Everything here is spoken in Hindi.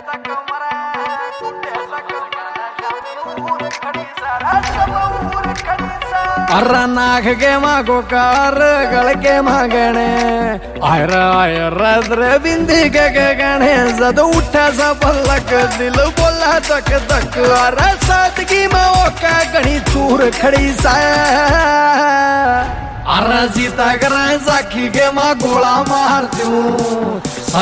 अरे नाग के मागो कार गल के मागणे आयर आयर रे बिंदी के गणे जद उठा सा पलक दिल बोला तक तक अरे सादगी में ओका गणी चूर खड़ी सा अरे जीता कर साखी के मां गोला मार दूं